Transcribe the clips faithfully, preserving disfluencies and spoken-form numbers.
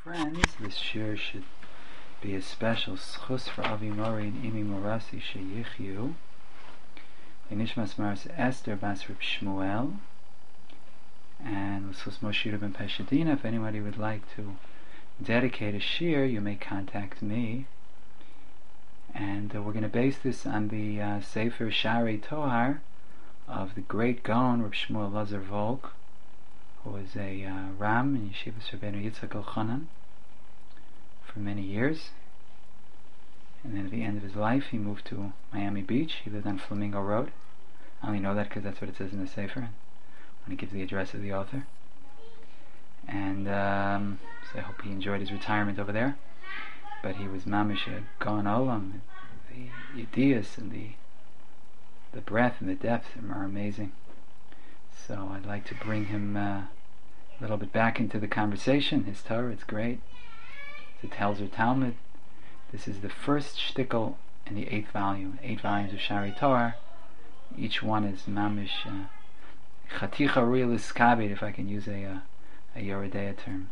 Friends, this shir should be a special schus for Avi Mori and Imi Morasi Sheyichyu. Nishmas Maras Esther Bas Reb Shmuel and L'schus Moshe Ben Peshadina. If anybody would like to dedicate a shir, you may contact me. And uh, we're going to base this on the uh, Sefer Sharei Tohar of the great Gaon Reb Shmuel Lazar Volk, who was a uh, Ram in Yeshivas Rabbeinu Yitzchak Elchanan for many years. And then at the end of his life, he moved to Miami Beach. He lived on Flamingo Road. I only know that because that's what it says in the Sefer, when it gives the address of the author. And um, so I hope he enjoyed his retirement over there. But he was mamish a Gaon Olam. The ideas and the the breadth and the depth are amazing. So I'd like to bring him uh, a little bit back into the conversation. His Torah, it's great. It's a Telzer Talmud. This is the first shtickle in the eighth volume. Eight volumes of Sharei Torah. Each one is mamish chaticha uh, real iskabed, if I can use a uh, a Yoredeya term.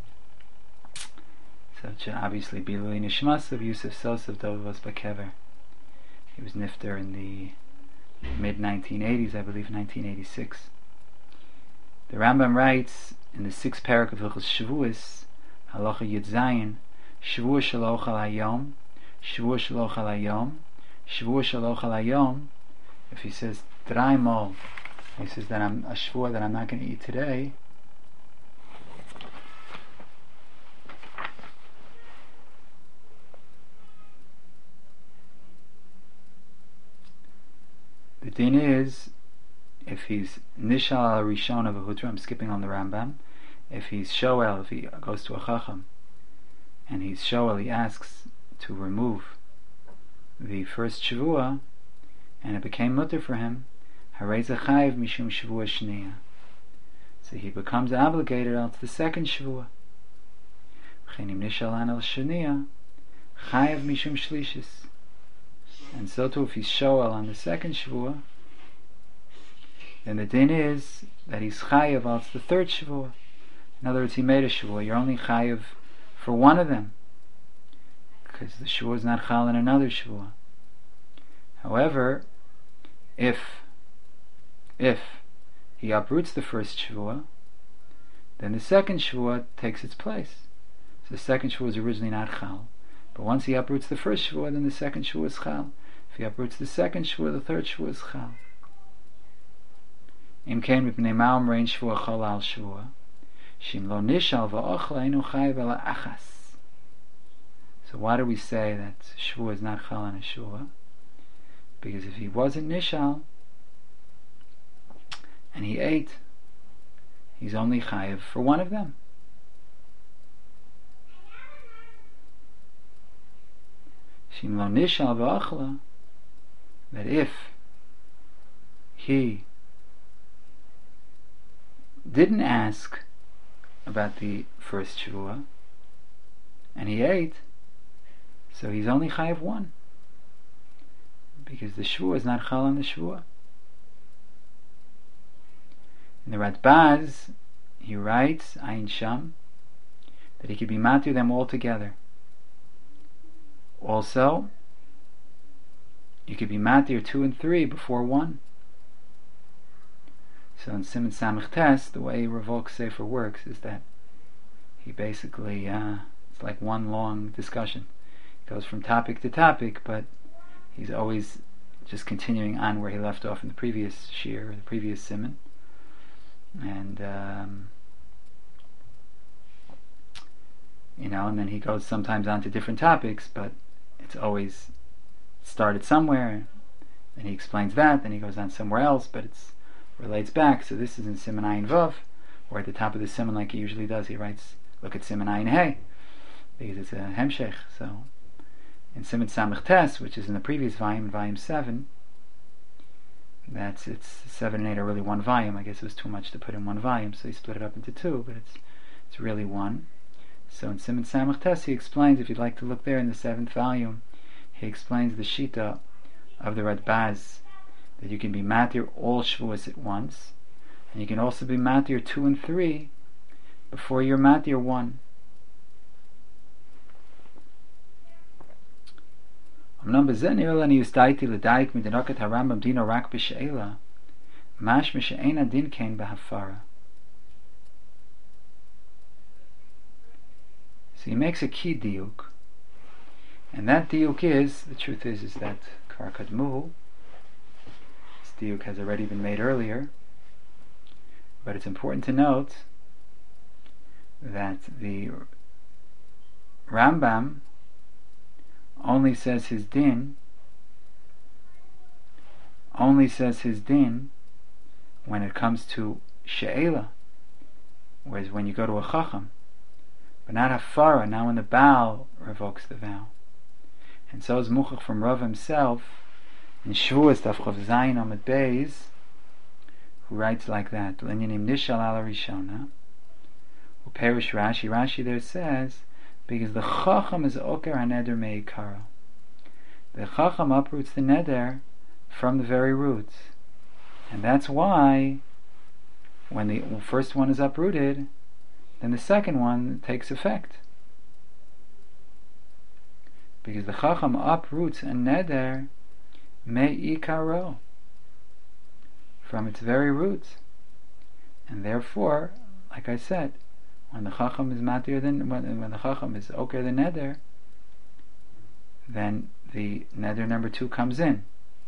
So it should obviously be Lili Nishmas of Yusuf Sosov Dovos Bakever. He was nifter in the mid nineteen eighties, I believe nineteen eighty-six. The Rambam writes in the sixth parak of Hilchos Shavuos, Halacha Yud Zayin, Shavua shelo ochal hayom, Shavua shelo ochal hayom, Shavua shelo ochal hayom. If he says dreimal, he says that I'm a shvua that I'm not going to eat today. The din is, if he's Nishal al Rishon of a Hutra, I'm skipping on the Rambam. If he's Shoel, if he goes to a Chacham, and he's Shoel, he asks to remove the first Shavua, and it became mutter for him, Harei Zachayev Mishum Shavua Shneya. So he becomes obligated on to the second Shavua. Chenim Nishal al Shneya, Chayev Mishum Shlishis. And so too, if he's Shoel on the second Shavua, then the din is that he's Chayev on the third Shavua. In other words, he made a Shavua. You're only Chayev for one of them, because the Shavua is not Chal in another Shavua. However, if if he uproots the first Shavua, then the second Shavua takes its place. So the second Shavua is originally not Chal. But once he uproots the first Shavua, then the second Shavua is Chal. If he uproots the second Shavua, the third Shavua is Chal. Im kein mipnei ma'om rein Shavua Chol al Shavua, shim lo nishal va'ochla einu chayev ela achas. So why do we say that Shavua is not Chal on a Shavua? Because if he wasn't nishal, and he ate, he's only chayev for one of them. Shim lo nishal va'ochla, that if he didn't ask about the first Shavua, and he ate, so he's only chayev one, because the Shavua is not Chal on the Shavua. In the Radbaz, he writes, Ayin Sham, that he could be matir them all together. Also, you could be matir two and three before one. So in Siman Samech Tes, the way Revolk Sefer works is that he basically, uh, it's like one long discussion. It goes from topic to topic, but he's always just continuing on where he left off in the previous shir, the previous Siman. And, um, you know, and then he goes sometimes on to different topics, but it's always started somewhere, and he explains that, then he goes on somewhere else, but it's relates back. So this is in Siman Ayin Vav, or at the top of the Siman, like he usually does, he writes, look at Siman Ayin Hey, because it's a Hemshech. So in Siman Samech Tes, which is in the previous volume, volume seven, that's it's seven and eight are really one volume. I guess it was too much to put in one volume, so he split it up into two, but it's it's really one. So in Siman Samech Tes, he explains, if you'd like to look there in the seventh volume, he explains the Shita of the Radbaz, that you can be matir all Shavuos at once, and you can also be matir two and three before you're matir one. אמנם בזה נראה לנו הסתייתי לדייק מדינוקת הרמב"ם דינו רק בשאלה, משמע שאין הדין כן בהפרה. So he makes a key diuk, and that diuk is, the truth is, is that Kvar Kadmu, this diuk has already been made earlier, but it's important to note that the Rambam only says his din, only says his din when it comes to she'ela, whereas when you go to a chacham, but not hafara, now when the Baal revokes the vow. And so is Muchach from Rav himself in Shavuos Daf Chav Zayin Amud Beis, who writes like that: L'inyanim nishal ala rishona, who perish Rashi. Rashi there says, because the chacham is oker haneder meikara. The chacham uproots the neder from the very roots, and that's why when the first one is uprooted, then the second one takes effect, because the chacham uproots a neder meikaro, from its very roots, and therefore, like I said, when the chacham is matir, then when, when the chacham is oker the neder, then the neder number two comes in.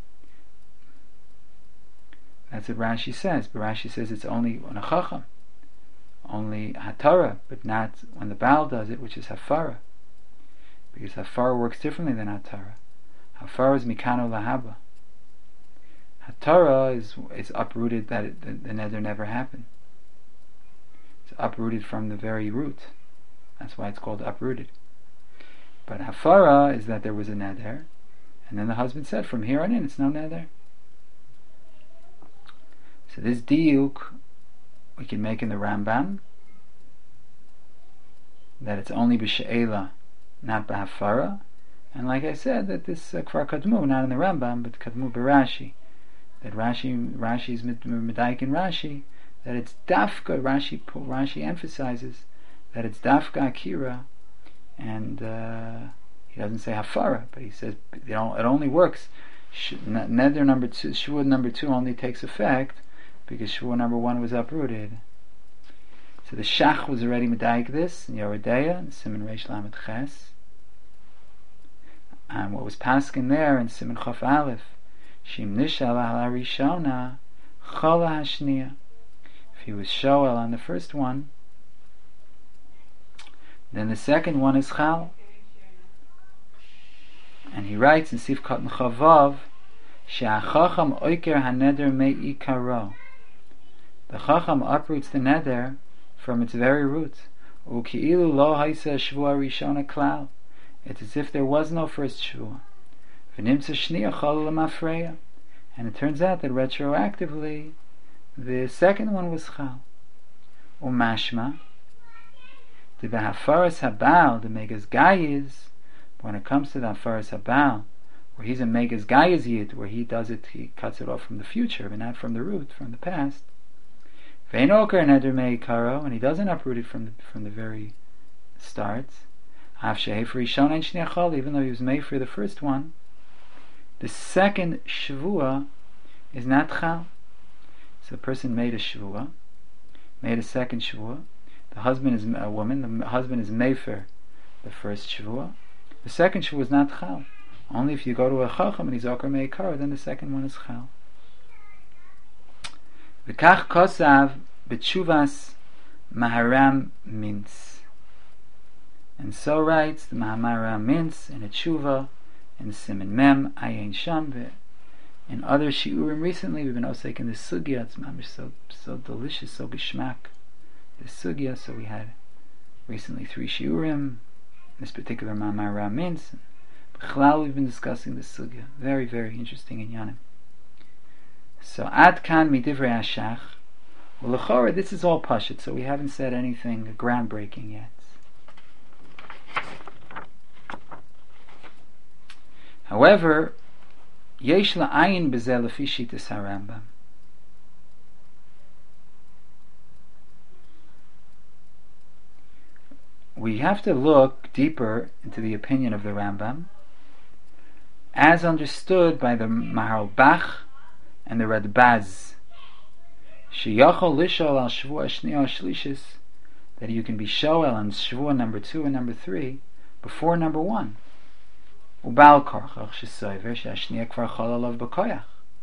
That's what Rashi says. But Rashi says it's only when a chacham, only hatara, but not when the Baal does it, which is hafara, because hafara works differently than hatara. Hafara is mikano lahaba. Hatara is is uprooted, that it, the, the neder never happened. It's uprooted from the very root. That's why it's called uprooted. But hafara is that there was a neder, and then the husband said, from here on in, it's no neder. So this diuk we can make in the Rambam, that it's only b'she'ela, not b'hafara, and like I said, that this uh, kvar kadmu, not in the Rambam, but kadmu b'Rashi, that Rashi, Rashi is medayik in Rashi, that it's dafka. Rashi, Rashi emphasizes that it's dafka akira, and uh, he doesn't say hafara, but he says it only works. Neder number two, shvuah number two only takes effect because shvuah number one was uprooted. So the Shach was already medayik this in Yoredeya, in Siman Reish Lamed Ches, and what was paskin there in Siman Chof Aleph, Shim Nishal Ala Rishona Chola Hashniya. If he was Shoel on the first one, then the second one is Chal. And he writes in Sif Katan Chavav, She'achacham oiker haneder me'ikaro. The Chacham uproots the neder from its very roots. Uki'ilu lo haisa shvuah rishona klal. It's as if there was no first shvuah. V'nimtza shniya chol l'mafreya. And it turns out that retroactively the second one was chal. Umashma, the behafaras habal, the megas gayis. When it comes to the hafaras habal, where he's a megas gayis yid, where he does it, he cuts it off from the future, but not from the root, from the past. Vein oker neder meikaro, and he doesn't uproot it from the from the very start. Av shehei for rishon and shniya chol, even though he was made for the first one, the second shvuah is not chal. So the person made a shvuah, made a second shvuah. The husband is a woman. The husband is mefer the first shvuah. The second shvuah is not chal. Only if you go to a chacham and he's oker meikaro, then the second one is chal. V'kach kosav b'tshuvas Maharam Mintz. And so writes the Maharam Mintz in a tshuva in Siman Mem Ayin Sham. In other shiurim recently, we've been osek in the sugya. It's mamish so so delicious, so geshmak. The sugya. So we had recently three shiurim. This particular Maharam Mintz. B'chlal, we've been discussing the sugya. Very, very interesting in Yanim. So ad kan midivrei hashach. Well, l'chora, this is all pashut, so we haven't said anything groundbreaking yet. However, yesh la'ayin b'zeh lefi shitas harambam. We have to look deeper into the opinion of the Rambam as understood by the Maharal Bach and the Radbaz. Sheyachol lishol al Shavua Shnia Shlishis, that you can be shoel on Shavua number two and number three before number one. Ubal korchach shesoiver she'ashnia kvar chol alav b'koyach.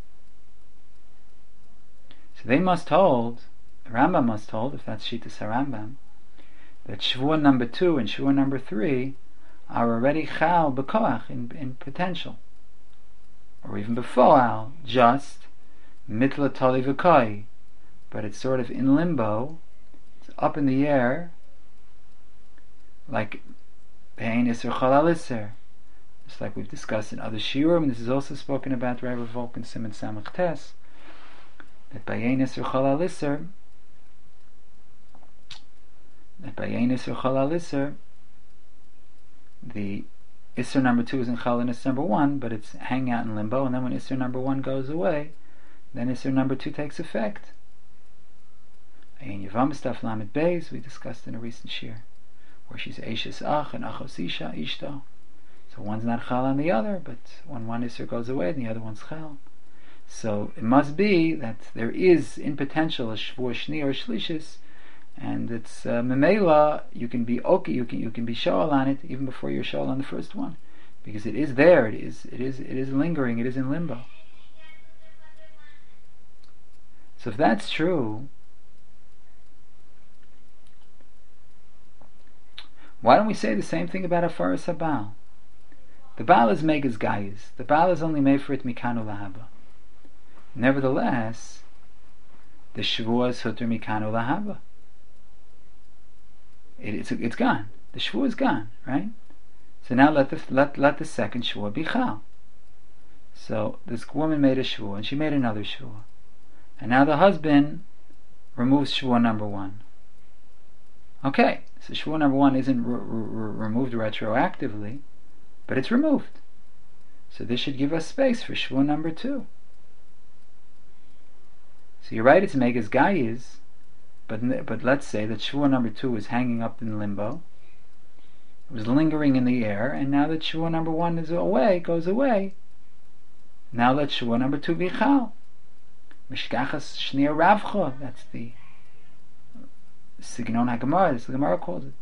So they must hold, the Rambam must hold, if that's Shittas HaRambam, that Shavua number two and Shavua number three are already chal b'koach, in, in potential, or even before just mitla toli v'koi, but it's sort of in limbo, it's up in the air, like Be'ein Isser Chol Al Isser, just like we've discussed in other shiurim, and this is also spoken about Rabbi Volk and Simon Samach Tes, that Be'ein Isser Chol Al Isser, that Be'ein Isser Chol Al Isser, the Isser number two is in Chal and Isser number one, but it's hanging out in limbo, and then when Isser number one goes away, then Isser number two takes effect. Ayin Yavam Staf Lamed Beis, we discussed in a recent shir, where she's Eishes Ach and Achos Isha Ishto. So one's not Chal on the other, but when one Isser goes away, then the other one's Chal. So it must be that there is in potential a Shvua Shni or Shlishis, and it's uh, Memela, you can be okay, you can you can be Shoal on it even before you're Shoal on the first one, because it is there, it is it is it is lingering, it is in limbo. So if that's true, why don't we say the same thing about Afaras HaBaal? The Baal is Megas Gayis. The Baal is only made for it Mikanu Lahaba. Nevertheless, the Shavua is Hutter Mikanu Lahaba. It, it's it's gone. The Shavua is gone, right? So now let the let let the second Shavua be Chal. So this woman made a Shavua and she made another Shavua, and now the husband removes Shavua number one. Okay, so Shavua number one isn't re- re- removed retroactively, but it's removed. So this should give us space for Shavua number two. So you're right, it's Megas Gayis, but but let's say that Shavua number two was hanging up in limbo, it was lingering in the air, and now that Shavua number one is away, goes away, now let Shavua number two be Chal. Mishkachas Shnia Ravcha, that's the Signon HaGemara, this the Gemara calls it.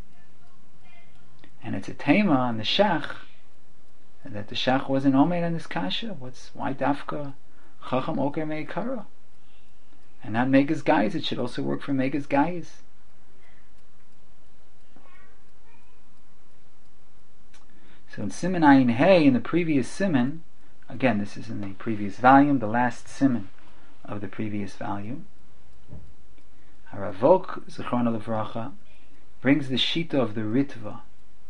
And it's a tema on the Shach, that the Shach wasn't Omer on this Kasha. What's, why Dafka Chacham Oker Meikara? And not Megas Gayis, it should also work for Megas Gayis. So in Siman Ayin Hey, in the previous Siman, again this is in the previous volume, the last Siman of the previous volume, Haravok Zichrono Levracha brings the Shita of the Ritva,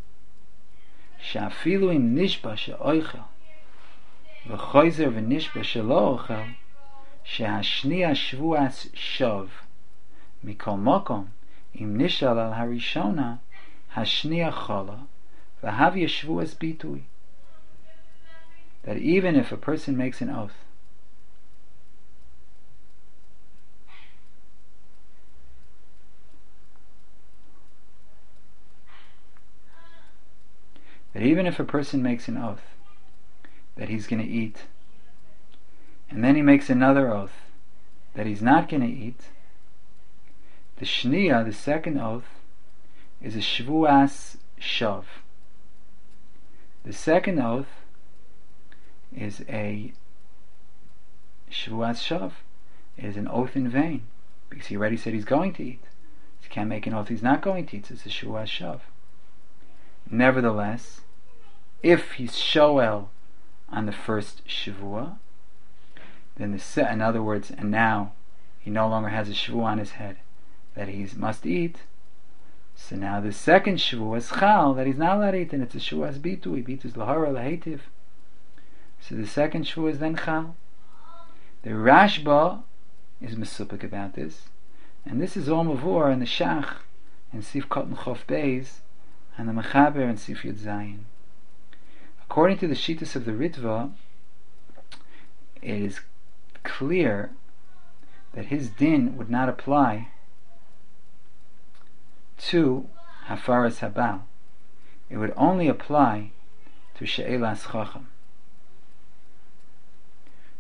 Shafilu im Nishba she'oichel v'choizer v'nishba she'lo ochel she'hashniya shvuas shov mikol mokom im nishal al harishona hashniya chola v'havya shvuas bitui. That even if a person makes an oath that even if a person makes an oath that he's going to eat, and then he makes another oath that he's not going to eat, the Shniya, the second oath, is a Shvuas Shav. The second oath is a Shvuas Shav. It is an oath in vain, because he already said he's going to eat. He can't make an oath he's not going to eat, so it's a Shvuas Shav. Nevertheless, if he's shoel on the first Shavua, then the se- in other words, and now he no longer has a Shavua on his head that he must eat, so now the second Shavua is Chal, that he's not allowed to eat, and it's a Shavua Bitui, Bitu is Lahara Lahativ. So the second Shavua is then Chal. The Rashba is Mesupik about this, and this is all Mavur in the Shach and Sif Kot and Chof Beis and the Mechaber and Sif Yud Zayin. According to the Shittas of the Ritva, it is clear that his din would not apply to Hafaras HaBaal. It would only apply to She'elas Chacham.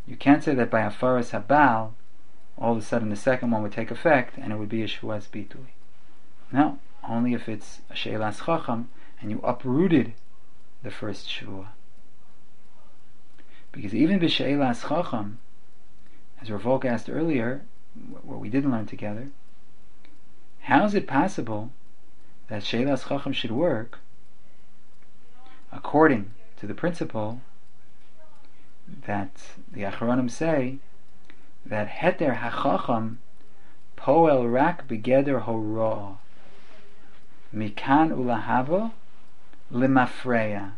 You can't say that by Hafaras Habal, all of a sudden the second one would take effect and it would be a Shvuas Bitui. No, only if it's a She'elas Chacham and you uprooted the first Shvuah. Because even b'She'elas Chacham, as Rav Volk asked earlier, what we didn't learn together, how is it possible that She'elas Chacham should work according to the principle that the Achronim say that Heter HaChacham Poel Rak Begeder Horo'ah Mikan Ulahava Limafreya.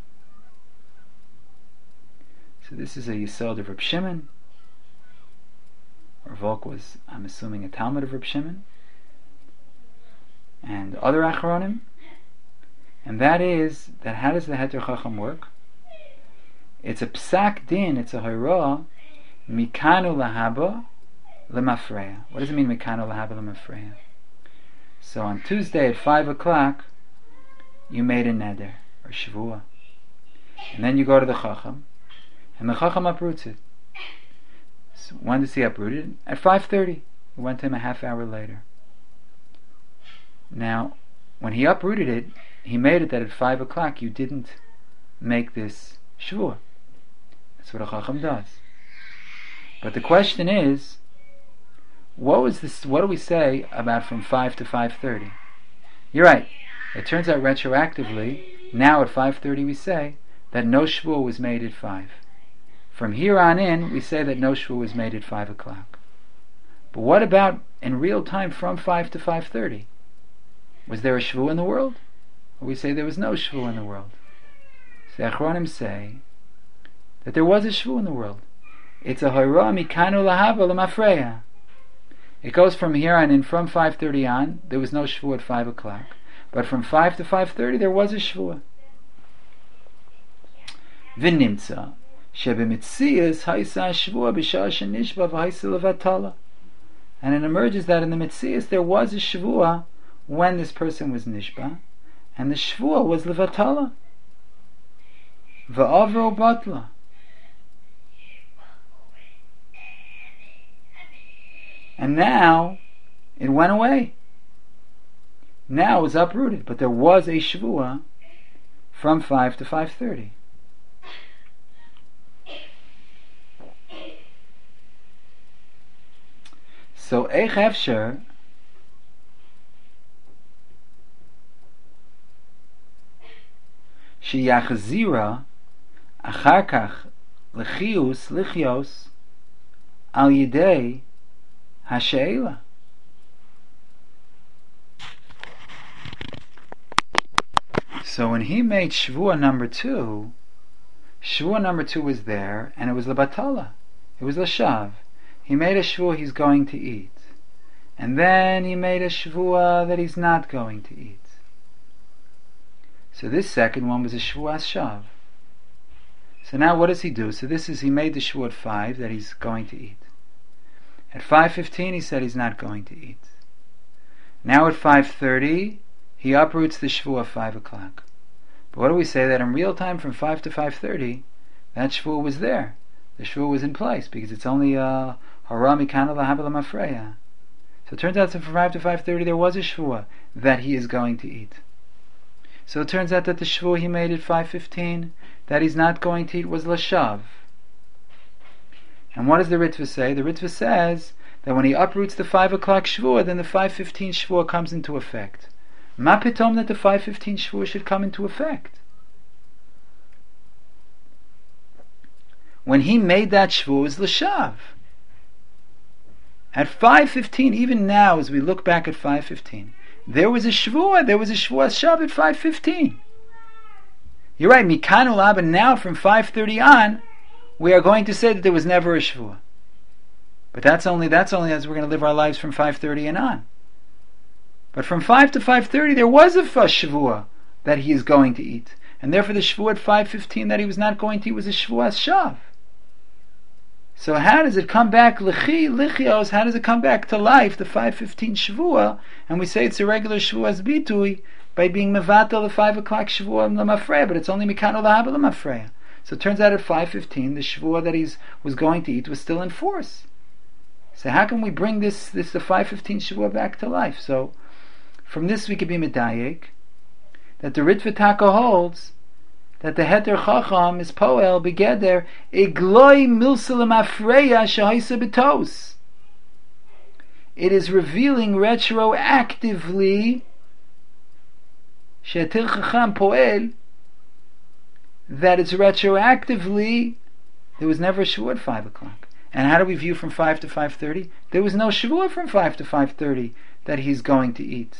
So this is a Yisod of Reb Shimon. Rav Volk was, I'm assuming, a Talmud of Reb Shimon and other Achronim, and that is that how does the Heter Chacham work? It's a psak din, it's a hira, mikanu lahaba lemafreya. What does it mean, mikanu lahaba lemafreya? So on Tuesday at five o'clock, you made a neder, or shvuah. And then you go to the Chacham, and the Chacham uproots it. So when does he uproot it? At five thirty. We went to him a half hour later. Now, when he uprooted it, he made it that at five o'clock you didn't make this shvuah. That's what a Chacham does. But the question is, what was this? What do we say about from five to five thirty? You're right. It turns out retroactively, now at five thirty we say that no shvuah was made at five. From here on in, we say that no shvuah was made at five o'clock. But what about in real time from five to five thirty? Was there a shvuah in the world? Or we say there was no shvuah in the world. So the Achronim say that there was a shvuah in the world. It's a hira mikanu lahava lemafreya. It goes from here on in, from five thirty on, there was no shvuah at five o'clock. But from five to five thirty there was a shvuah. V'nimtza shebemitzias haisa shvuah b'shah shenishba v'haisa levatala. And it emerges that in the mitzias there was a shvuah when this person was nishba, and the shvuah was levatala. V'avro batla. And now it went away. Now it was uprooted, but there was a shvuah from five to five thirty. So eich efsher sheyachzira achar kach lechius lichios al yidei hasheila. So when he made shvuah number two, shvuah number two was there, and it was lebatala. It was l'shav. He made a shvuah he's going to eat, and then he made a shvuah that he's not going to eat. So this second one was a shvuah shav. So now what does he do? So this is, he made the shvuah at five that he's going to eat. At five fifteen he said he's not going to eat. Now at five thirty he uproots the shvuah at five o'clock. But what do we say? That in real time from five to five thirty, that shvuah was there. The shvuah was in place, because it's only a hara mikanu lahava lemafreya. So it turns out that from five to five thirty there was a shvuah that he is going to eat. So it turns out that the shvuah he made at five fifteen that he's not going to eat was l'shav. And what does the Ritva say? The Ritva says that when he uproots the five o'clock shvuah, then the five fifteen shvuah comes into effect. Ma pitom that the five fifteen shvuah should come into effect. When he made that shvuah, it was l'shav. At five fifteen, even now as we look back at five fifteen, there was a shvuah, there was a shvuah shav at five fifteen. You're right, mikanu lahava, now from five thirty on, we are going to say that there was never a shvuah. But that's only that's only as we're going to live our lives from five thirty and on. But from five to five thirty there was a shvuah that he is going to eat. And therefore the shvuah at five fifteen that he was not going to eat was a shvuah shav. So how does it come back, lichi, lichios, how does it come back to life, the five fifteen shvuah, and we say it's a regular shvuah's bitui, by being mevatel the five o'clock shvuah lemafreya, but it's only mikanu lahava lemafreya. So it turns out at five fifteen, the Shavuot that he was going to eat was still in force. So how can we bring this, this the five fifteen Shavuot back to life? So from this we could be medayek that the Ritva Taka holds that the Heter Chacham is Poel Begeder Igloi Milsalam Afreya Shahaisa Betos. It is revealing retroactively Sheter Chacham Poel that it's retroactively there was never a Shavuot at five o'clock. And how do we view from five to five thirty? There was no Shavuot from five to five thirty that he's going to eat.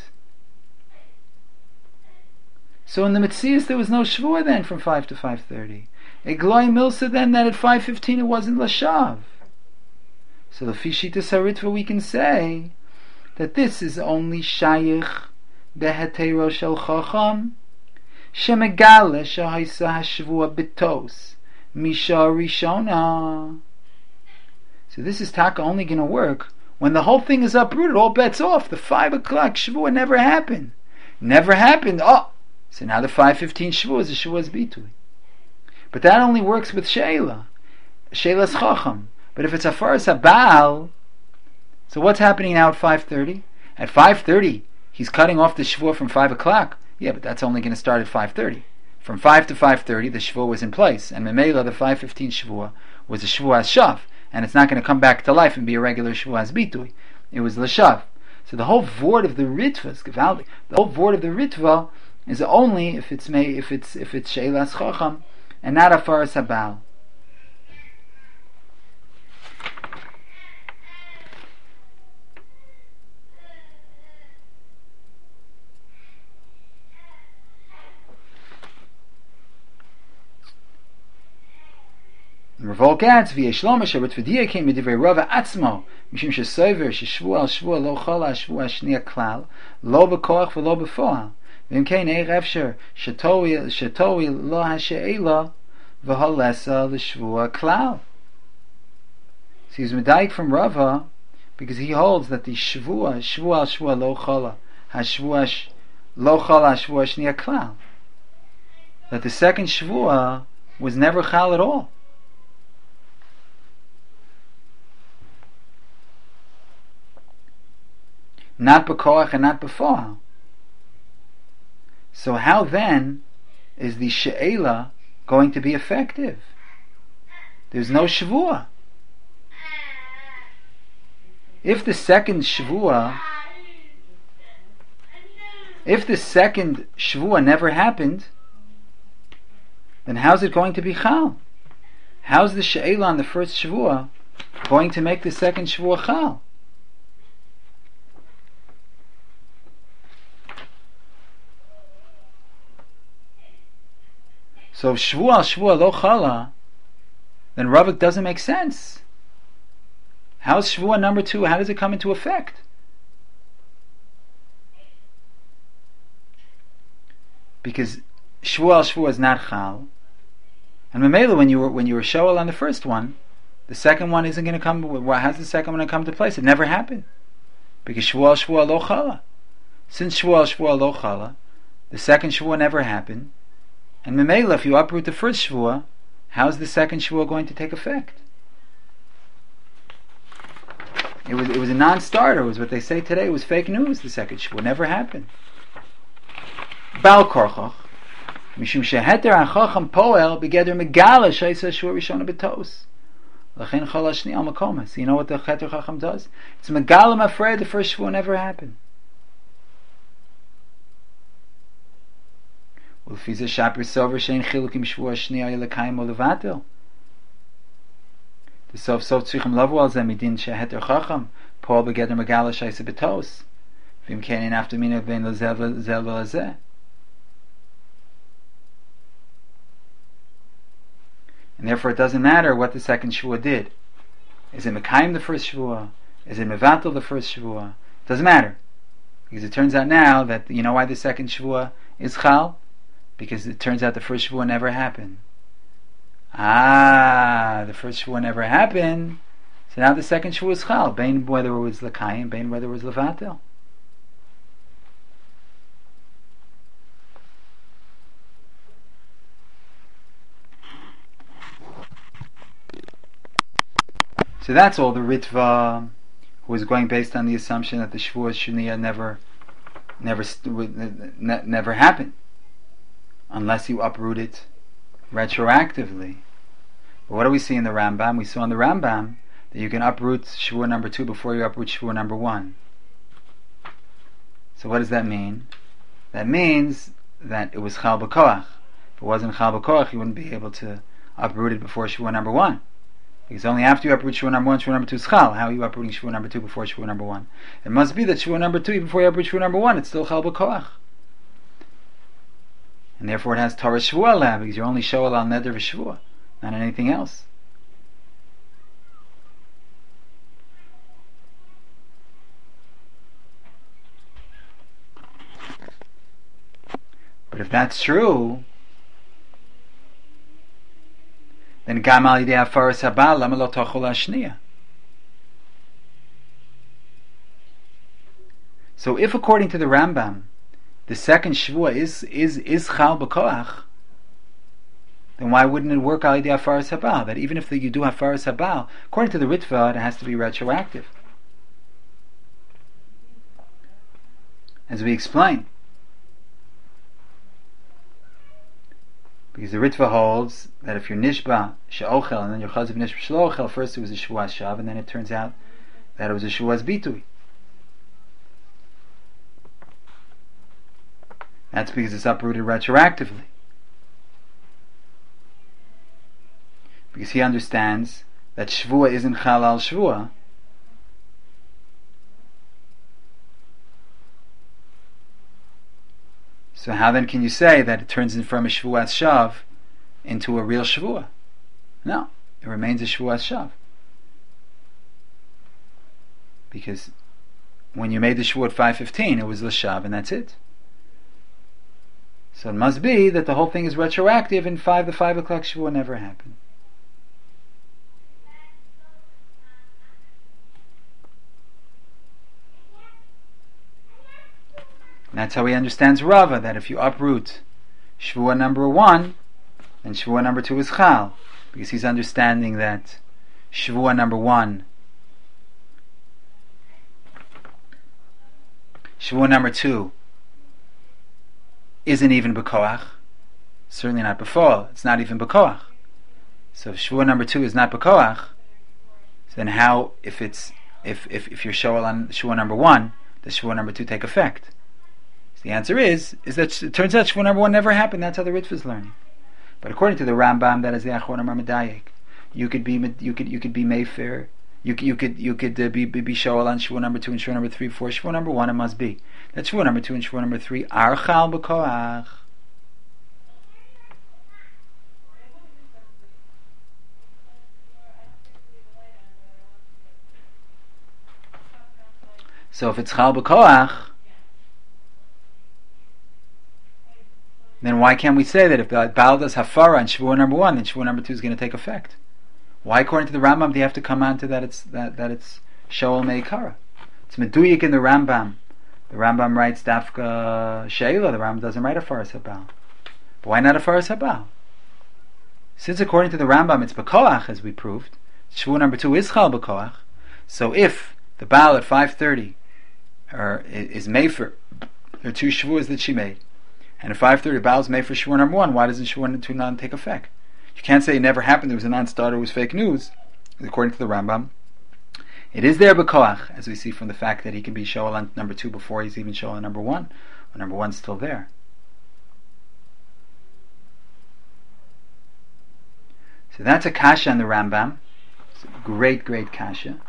So in the Metzias there was no Shavuot then from five to five thirty. Egloi Milsa then that at five fifteen it wasn't Lashav. So the Fishitas Haritva we can say that this is only Shayich Behetero Shel Chacham Shemegale Shahaisa HaShavua Betos Misha Rishona. So this is taka only going to work when the whole thing is uprooted, all bets off. The five o'clock Shavuot never happened. Never happened. Oh! So now the five fifteen Shavuot is a Shavuot's Bitui. But that only works with Sheila. Sheila's Chacham. But if it's Afaras HaBaal, so what's happening now at five thirty? At five thirty, he's cutting off the Shavuot from five o'clock. Yeah, but that's only going to start at five thirty. From five to five thirty, the Shavuot was in place. And Memela, the five fifteen Shavuot, was a Shavuot Shav. And it's not going to come back to life and be a regular Shavuot Bitui. It was L'Shav. So the whole vort of the Ritva is Gevaldik. The whole vort of the Ritva is only if it's may, if it's if it's Sheilas Chacham and not Afaras HaBaal. Revolk adds, via Shlomo Ritvadia came with Divrei Rava Atzmo, Mishum Shesover, Sheshvua al Shvua lo Chola Shvua Shnia Klal, lo bekoach v'lo befoal. V'im kein eir efsher shetoi shetoi lo hashe'ela v'holesa l'Shvua Klal. So he's medayik from Rava because he holds that the Shvua Shvua al Shvua lo Chola Hashvua lo Chola Shvua Shnia Klal, that the second Shvua was never Chal at all. Not b'koach and not b'foal. So how then is the she'ela going to be effective? There's no Shavua. If the second Shavua, if the second Shavua never happened, then how's it going to be Chal? How's the she'ela on the first Shavua going to make the second Shavua Chal? So if Shvua Shvua lo Chala, then Ravik doesn't make sense. How's Shvua number two? How does it come into effect? Because Shvua Shvua is not Chal, and Memela, when you were when you were Shoel on the first one, the second one isn't going to come. How's the second one going to come to place? It never happened because Shvua Shvua lo Chala. Since Shvua Shvua lo Chala, the second Shvua never happened. And Memela, if you uproot the first Shvuah, how's the second Shvuah going to take effect? It was it was a non-starter. It was what they say today. It was fake news. The second Shvuah never happened. Bal Korchoch, Mishum sheheter hachacham poel begeder megala sheisa Shvuah rishona betos. Lachen chala shni al makoma. So you know what the heter chacham does? It's megala mafreya. The first Shvuah never happened. The sof sof tzrichim lavu al zeh midin sheheter chacham Paul begeder megala shaisa betos v'im kein after mina ben lezel velazeh. And therefore it doesn't matter what the second Shvuah did. Is it mekayim the first Shvuah? Is it mevatel the first Shvuah? It doesn't matter, because it turns out now that you know why the second Shvuah is chal. Because it turns out the first Shavuot never happened. Ah, the first Shavuot never happened. So now the second Shavuot is Chal. Bain whether it was L'Kayim, Bain whether it was Levatel. So that's all the Ritva, who was going based on the assumption that the Shavuos Shuniya never, never, ne- never happened, unless you uproot it retroactively. But what do we see in the Rambam? We saw in the Rambam that you can uproot Shavuot number two before you uproot Shavuot number one. So what does that mean? That means that it was Chal B'Koach. If it wasn't Chal B'Koach, you wouldn't be able to uproot it before Shavuot number one. Because only after you uproot Shavuot number one, Shavuot number two is Chal. How are you uprooting Shavuot number two before Shavuot number one? It must be that Shavuot number two, even before you uproot Shavuot number one, it's still Chal B'Koach. And therefore it has Torah Shavuot Lab, because you're only Shoel al Neder v'Shavuot, not anything else. But if that's true, then Gam al Yidei Hafaras Habal Lama Lo Tachol Hashniya. So if according to the Rambam, the second Shavuot is is is Chal B'Koach, then why wouldn't it work al Yidei Hafaras Habal? That even if the, you do Hafaras Habal, according to the Ritva, it has to be retroactive. As we explained. Because the Ritva holds that if you're Nishba She'ochel and then you're Chazav Nishba She'ochel, first it was a Shavuos Shav and then it turns out that it was a Shavuos Bitui. That's because it's uprooted retroactively. Because he understands that Shavuot isn't Chal al Shavuot. So how then can you say that it turns in from a Shavuos Shav into a real Shavuot? No, it remains a Shavuos Shav. Because when you made the Shavuot five fifteen, it was the Shav and that's it. So it must be that the whole thing is retroactive and five the five o'clock Shavuot never happened. And that's how he understands Rava, that if you uproot Shavuot number one, then Shavuot number two is Chal. Because he's understanding that Shavuot number one, Shavuot number two, isn't even B'Koach. Certainly not B'Fol. It's not even B'Koach. So if Shavuot number two is not B'Koach, then how, if it's if if, if you're Shoel on Shavuot number one, does Shavuot number two take effect? The answer is, is that it turns out Shavuot number one never happened. That's how the Ritva is learning. But according to the Rambam, that is the Achron Amar Medayek. You could be, you could, you could be Mayfair. You could, you could, you could uh, be be, be Shoel on Shavuot number two and Shavuot number three. For Shavuot number one, it must be that Shavuot number two and Shavuot number three are Chal B'Koach. So if it's Chal B'Koach, then why can't we say that if the Baal does Hafara on Shavuot number one, then Shavuot number two is going to take effect? Why, according to the Rambam, do you have to come on to that it's that, that it's Shoel Meikara? It's Meduyik in the Rambam. The Rambam writes Dafka Sheila. The Rambam doesn't write Hafaras Habal. But why not Hafaras Habal? Since according to the Rambam it's B'Koach, as we proved, Shavuot number two is Chal B'Koach. So if the Baal at five thirty or is Mefer, there are two Shavuos that she made, and at five thirty Baal's made for Shavuot number one, why doesn't Shavuot number two not take effect? You can't say it never happened, there was a non-starter, it was fake news. According to the Rambam, it is there B'Koach, as we see from the fact that he can be Shoel on number two before he's even Shoel on number one, when number one's still there. So that's a kasha on the Rambam. It's a great, great kasha.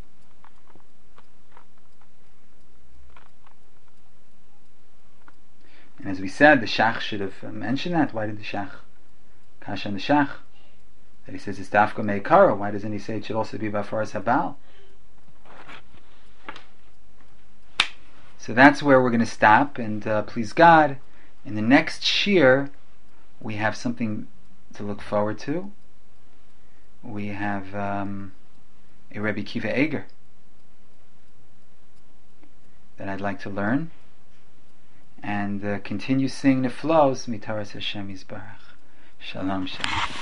And as we said, the Shach should have mentioned that. Why did the Shach kasha on the Shach? That he says it's Dafka Meikara. Why doesn't he say it should also be Bafaras Habal? So that's where we're going to stop. And uh, please God, in the next shir, we have something to look forward to. We have um, a Rebbe Kiva Eger that I'd like to learn. And uh, continue seeing the flows. Mitaras Hashem Yisbarach. Shalom, shalom.